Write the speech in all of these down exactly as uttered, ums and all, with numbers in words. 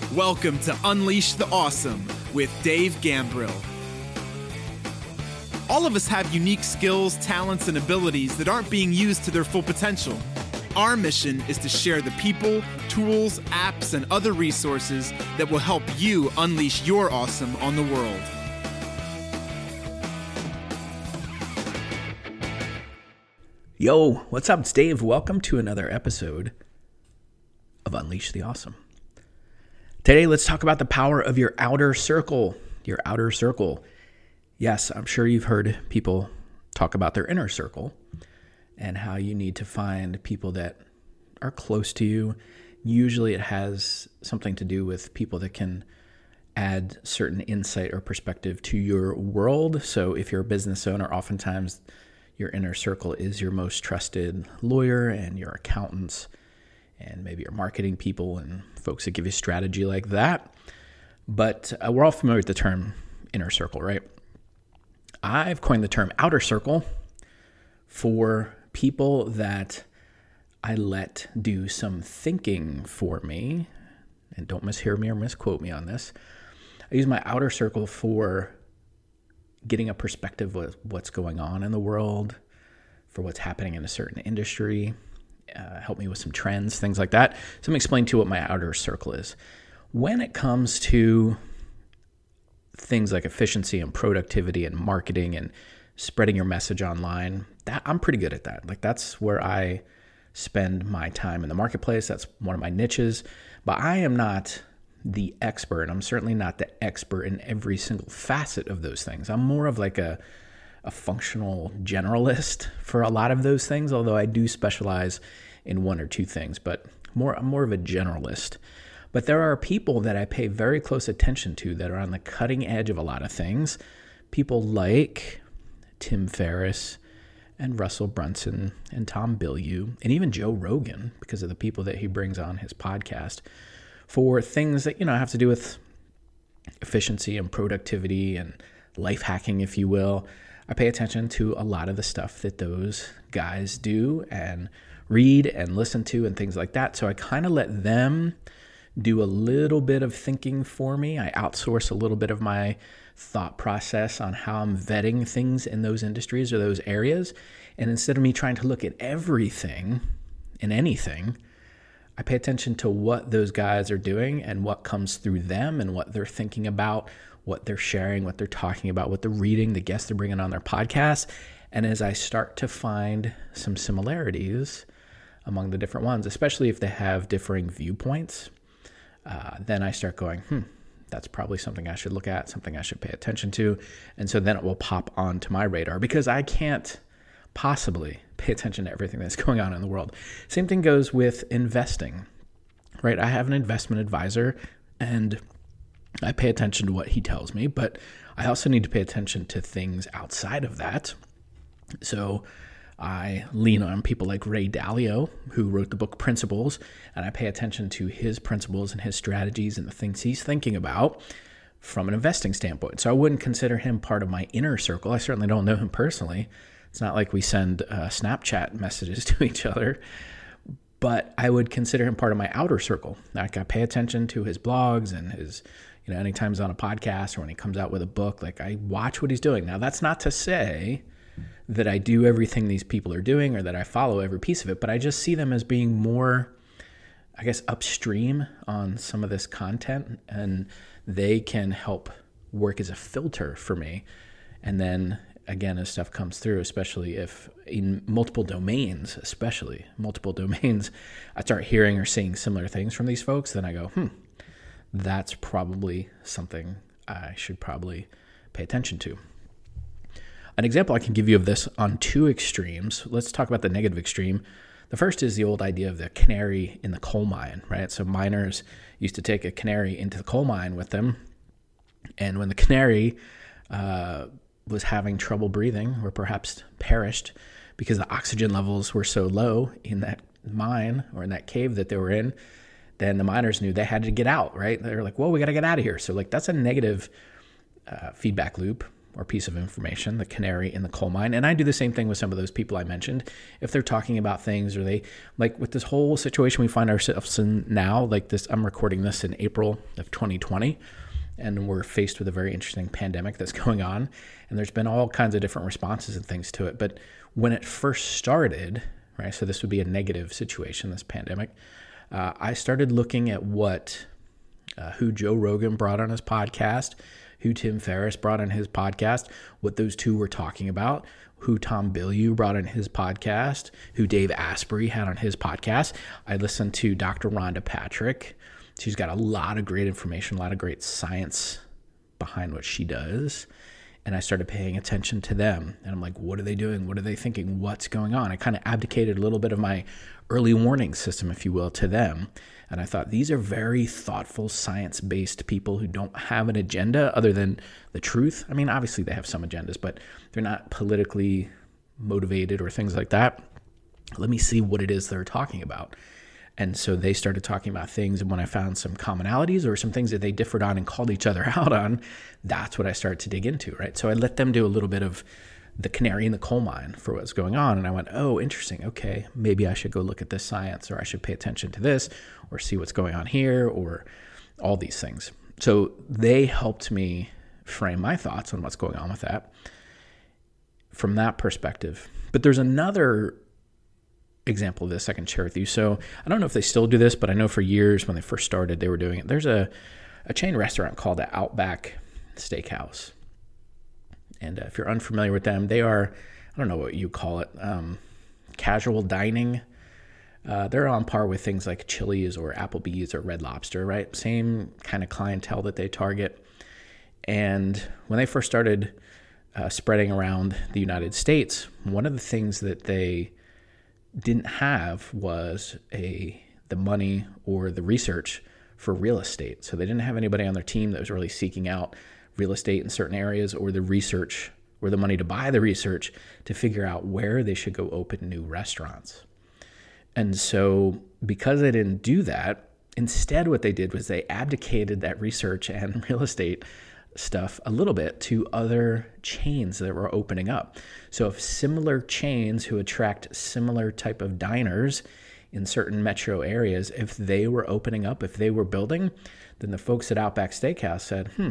Welcome to Unleash the Awesome with Dave Gambrill. All of us have unique skills, talents, and abilities that aren't being used to their full potential. Our mission is to share the people, tools, apps, and other resources that will help you unleash your awesome on the world. Yo, what's up? It's Dave. Welcome to another episode of Unleash the Awesome. Today, let's talk about the power of your outer circle. Your outer circle. Yes, I'm sure you've heard people talk about their inner circle and how you need to find people that are close to you. Usually it has something to do with people that can add certain insight or perspective to your world. So if you're a business owner, oftentimes your inner circle is your most trusted lawyer and your accountants and maybe your marketing people and folks that give you strategy like that. But uh, we're all familiar with the term inner circle, right? I've coined the term outer circle for people that I let do some thinking for me. And don't mishear me or misquote me on this. I use my outer circle for getting a perspective of what's going on in the world, for what's happening in a certain industry, uh, help me with some trends, things like that. So let me explain to you what my outer circle is. When it comes to things like efficiency and productivity and marketing and spreading your message online, that I'm pretty good at that. Like that's where I spend my time in the marketplace. That's one of my niches, but I am not the expert. I'm certainly not the expert in every single facet of those things. I'm more of like a, a functional generalist for a lot of those things, although I do specialize in one or two things, but more, I'm more of a generalist. But there are people that I pay very close attention to that are on the cutting edge of a lot of things. People like Tim Ferriss and Russell Brunson and Tom Bilyeu and even Joe Rogan, because of the people that he brings on his podcast for things that, you know, have to do with efficiency and productivity and life hacking, if you will. I pay attention to a lot of the stuff that those guys do and read and listen to and things like that. So I kind of let them do a little bit of thinking for me. I outsource a little bit of my thought process on how I'm vetting things in those industries or those areas. And instead of me trying to look at everything and anything, I pay attention to what those guys are doing and what comes through them and what they're thinking about, what they're sharing, what they're talking about, what they're reading, the guests they're bringing on their podcast. And as I start to find some similarities among the different ones, especially if they have differing viewpoints, uh, then I start going, hmm, that's probably something I should look at, something I should pay attention to. And so then it will pop onto my radar because I can't possibly pay attention to everything that's going on in the world. Same thing goes with investing, right? I have an investment advisor and I pay attention to what he tells me, but I also need to pay attention to things outside of that. So I lean on people like Ray Dalio, who wrote the book Principles, and I pay attention to his principles and his strategies and the things he's thinking about from an investing standpoint. So I wouldn't consider him part of my inner circle. I certainly don't know him personally. It's not like we send uh, Snapchat messages to each other, but I would consider him part of my outer circle. Like I pay attention to his blogs and his, you know, anytime he's on a podcast or when he comes out with a book, like I watch what he's doing. Now that's not to say that I do everything these people are doing or that I follow every piece of it, but I just see them as being more, I guess, upstream on some of this content, and they can help work as a filter for me. And then again, as stuff comes through, especially if in multiple domains, especially multiple domains, I start hearing or seeing similar things from these folks, then I go, hmm, that's probably something I should probably pay attention to. An example I can give you of this on two extremes. Let's talk about the negative extreme. The first is the old idea of the canary in the coal mine, right? So miners used to take a canary into the coal mine with them. And when the canary uh, was having trouble breathing or perhaps perished because the oxygen levels were so low in that mine or in that cave that they were in, then the miners knew they had to get out, right? They were like, well, we got to get out of here. So like that's a negative uh, feedback loop or piece of information, the canary in the coal mine. And I do the same thing with some of those people I mentioned. If they're talking about things, or they, like with this whole situation we find ourselves in now, like this, I'm recording this in April of twenty twenty, and we're faced with a very interesting pandemic that's going on. And there's been all kinds of different responses and things to it. But when it first started, right, so this would be a negative situation, this pandemic, uh, I started looking at what, uh, who Joe Rogan brought on his podcast, who Tim Ferriss brought on his podcast, what those two were talking about, who Tom Bilyeu brought on his podcast, who Dave Asprey had on his podcast. I listened to Doctor Rhonda Patrick. She's got a lot of great information, a lot of great science behind what she does. And I started paying attention to them. And I'm like, what are they doing? What are they thinking? What's going on? I kind of abdicated a little bit of my early warning system, if you will, to them. And I thought, these are very thoughtful, science-based people who don't have an agenda other than the truth. I mean, obviously they have some agendas, but they're not politically motivated or things like that. Let me see what it is they're talking about. And so they started talking about things, and when I found some commonalities or some things that they differed on and called each other out on, that's what I started to dig into, right? So I let them do a little bit of the canary in the coal mine for what's going on. And I went, oh, interesting. Okay, maybe I should go look at this science, or I should pay attention to this, or see what's going on here, or all these things. So they helped me frame my thoughts on what's going on with that from that perspective. But there's another example of this I can share with you. So I don't know if they still do this, but I know for years when they first started, they were doing it. There's a, a chain restaurant called the Outback Steakhouse. And uh, if you're unfamiliar with them, they are, I don't know what you call it, um, casual dining. Uh, they're on par with things like Chili's or Applebee's or Red Lobster, right? Same kind of clientele that they target. And when they first started uh, spreading around the United States, one of the things that they didn't have was a the money or the research for real estate. So they didn't have anybody on their team that was really seeking out real estate in certain areas, or the research or the money to buy the research to figure out where they should go open new restaurants. And so because they didn't do that, instead what they did was they abdicated that research and real estate stuff a little bit to other chains that were opening up. So if similar chains who attract similar type of diners in certain metro areas, if they were opening up, if they were building, then the folks at Outback Steakhouse said, hmm,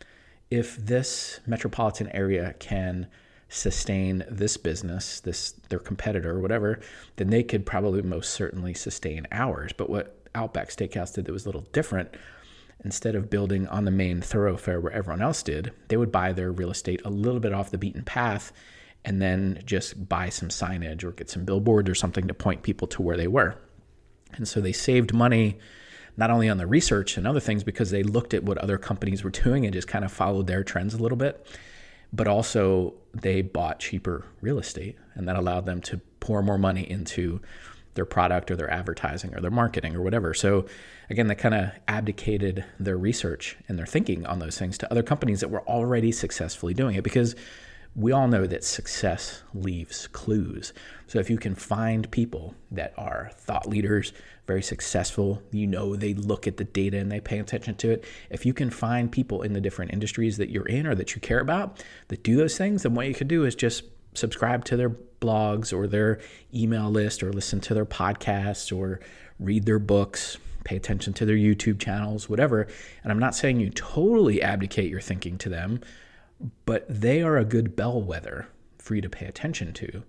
if this metropolitan area can sustain this business, this their competitor or whatever, then they could probably most certainly sustain ours. But what Outback Steakhouse did that was a little different, instead of building on the main thoroughfare where everyone else did, they would buy their real estate a little bit off the beaten path and then just buy some signage or get some billboards or something to point people to where they were. And so they saved money not only on the research and other things because they looked at what other companies were doing and just kind of followed their trends a little bit, but also they bought cheaper real estate, and that allowed them to pour more money into their product or their advertising or their marketing or whatever. So again, they kind of abdicated their research and their thinking on those things to other companies that were already successfully doing it, because we all know that success leaves clues. So if you can find people that are thought leaders, very successful, you know, they look at the data and they pay attention to it. If you can find people in the different industries that you're in or that you care about that do those things, then what you could do is just subscribe to their blogs or their email list, or listen to their podcasts, or read their books, pay attention to their YouTube channels, whatever. And I'm not saying you totally abdicate your thinking to them, but they are a good bellwether for you to pay attention to,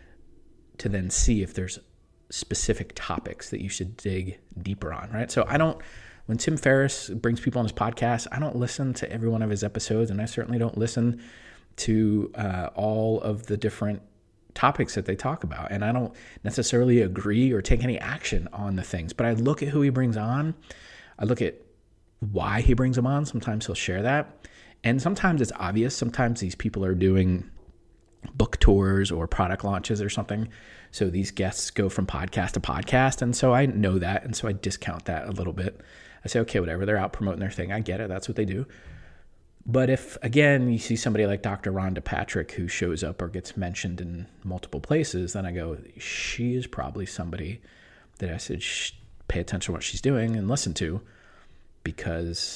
to then see if there's specific topics that you should dig deeper on, right? So I don't, when Tim Ferriss brings people on his podcast, I don't listen to every one of his episodes, and I certainly don't listen to uh, all of the different topics that they talk about. And I don't necessarily agree or take any action on the things, but I look at who he brings on. I look at why he brings them on. Sometimes he'll share that. And sometimes it's obvious. Sometimes these people are doing book tours or product launches or something. So these guests go from podcast to podcast. And so I know that. And so I discount that a little bit. I say, okay, whatever. They're out promoting their thing. I get it. That's what they do. But if, again, you see somebody like Doctor Rhonda Patrick who shows up or gets mentioned in multiple places, then I go, she is probably somebody that I should pay attention to what she's doing and listen to, because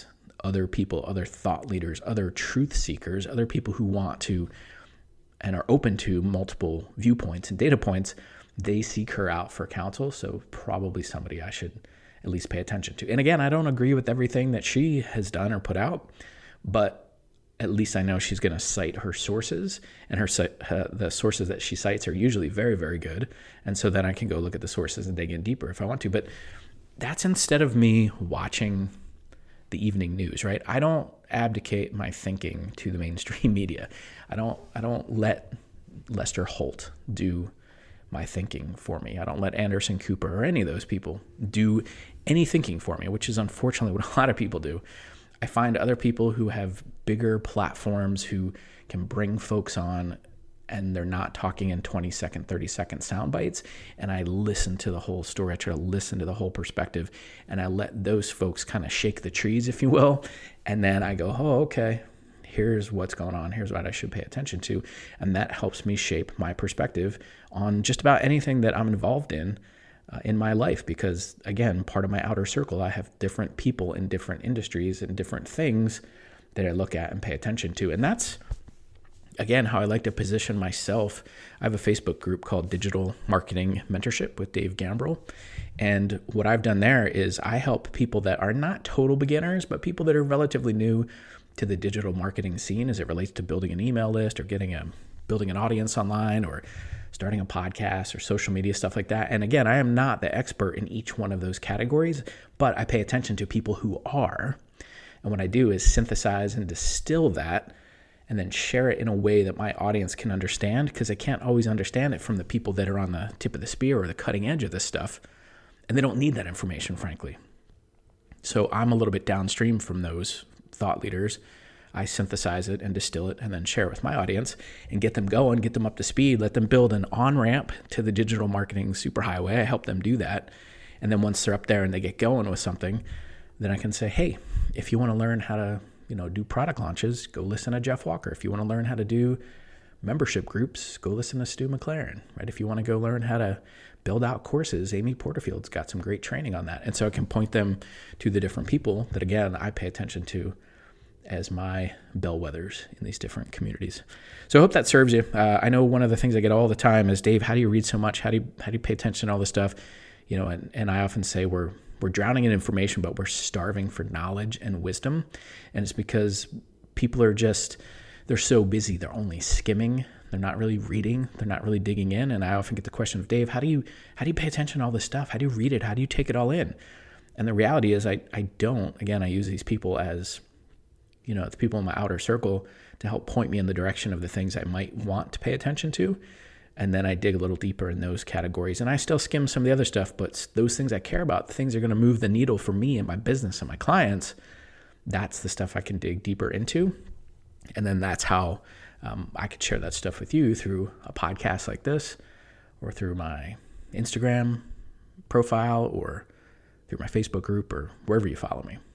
other people, other thought leaders, other truth seekers, other people who want to and are open to multiple viewpoints and data points, they seek her out for counsel. So probably somebody I should at least pay attention to. And again, I don't agree with everything that she has done or put out, but at least I know she's going to cite her sources, and her, her the sources that she cites are usually very, very good. And so then I can go look at the sources and dig in deeper if I want to. But that's instead of me watching the evening news, right? I don't abdicate my thinking to the mainstream media. I don't I don't let Lester Holt do my thinking for me. I don't let Anderson Cooper or any of those people do any thinking for me, which is unfortunately what a lot of people do. I find other people who have bigger platforms who can bring folks on, and they're not talking in twenty second, thirty second sound bites. And I listen to the whole story. I try to listen to the whole perspective, and I let those folks kind of shake the trees, if you will. And then I go, oh, okay, here's what's going on. Here's what I should pay attention to. And that helps me shape my perspective on just about anything that I'm involved in uh, in my life. Because again, part of my outer circle, I have different people in different industries and different things that I look at and pay attention to. And that's, again, how I like to position myself. I have a Facebook group called Digital Marketing Mentorship with Dave Gambrell. And what I've done there is I help people that are not total beginners, but people that are relatively new to the digital marketing scene as it relates to building an email list or getting a building an audience online or starting a podcast or social media, stuff like that. And again, I am not the expert in each one of those categories, but I pay attention to people who are. And what I do is synthesize and distill that and then share it in a way that my audience can understand, because I can't always understand it from the people that are on the tip of the spear or the cutting edge of this stuff. And they don't need that information, frankly. So I'm a little bit downstream from those thought leaders. I synthesize it and distill it and then share it with my audience and get them going, get them up to speed, let them build an on-ramp to the digital marketing superhighway. I help them do that. And then once they're up there and they get going with something, then I can say, hey, if you want to learn how to, you know, do product launches, go listen to Jeff Walker. If you want to learn how to do membership groups, go listen to Stu McLaren, right? If you want to go learn how to build out courses, Amy Porterfield's got some great training on that. And so I can point them to the different people that, again, I pay attention to as my bellwethers in these different communities. So I hope that serves you. Uh, I know one of the things I get all the time is, Dave, how do you read so much? How do you, how do you pay attention to all this stuff? You know, and, and I often say we're, we're drowning in information, but we're starving for knowledge and wisdom. And it's because people are just, they're so busy. They're only skimming. They're not really reading. They're not really digging in. And I often get the question of, Dave, how do you, how do you pay attention to all this stuff? How do you read it? How do you take it all in? And the reality is I, I don't. Again, I use these people as, you know, the people in my outer circle to help point me in the direction of the things I might want to pay attention to. And then I dig a little deeper in those categories. And I still skim some of the other stuff, but those things I care about, the things that are going to move the needle for me and my business and my clients, that's the stuff I can dig deeper into. And then that's how um, I could share that stuff with you through a podcast like this, or through my Instagram profile, or through my Facebook group, or wherever you follow me.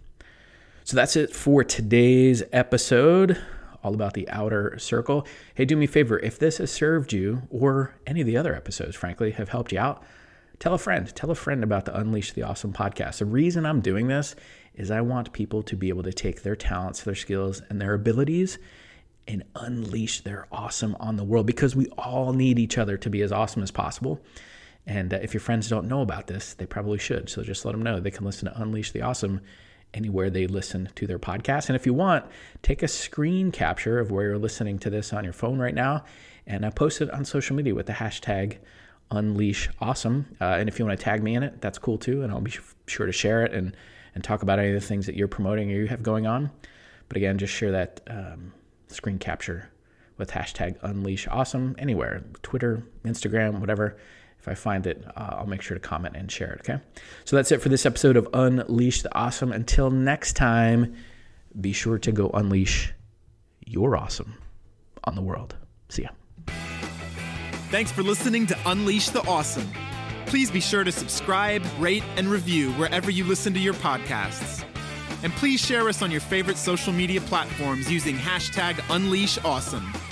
So that's it for today's episode, all about the outer circle. Hey, do me a favor. If this has served you, or any of the other episodes, frankly, have helped you out, tell a friend. Tell a friend about the Unleash the Awesome podcast. The reason I'm doing this is I want people to be able to take their talents, their skills, and their abilities and unleash their awesome on the world, because we all need each other to be as awesome as possible. And uh, if your friends don't know about this, they probably should. So just let them know. They can listen to Unleash the Awesome anywhere they listen to their podcast. And if you want, take a screen capture of where you're listening to this on your phone right now, and uh, post it on social media with the hashtag Unleash Awesome. Uh, and if you want to tag me in it, that's cool too. And I'll be sure to share it and, and talk about any of the things that you're promoting or you have going on. But again, just share that um, screen capture with hashtag Unleash Awesome anywhere, Twitter, Instagram, whatever. If I find it, uh, I'll make sure to comment and share it, okay? So that's it for this episode of Unleash the Awesome. Until next time, be sure to go unleash your awesome on the world. See ya. Thanks for listening to Unleash the Awesome. Please be sure to subscribe, rate, and review wherever you listen to your podcasts. And please share us on your favorite social media platforms using hashtag Unleash Awesome.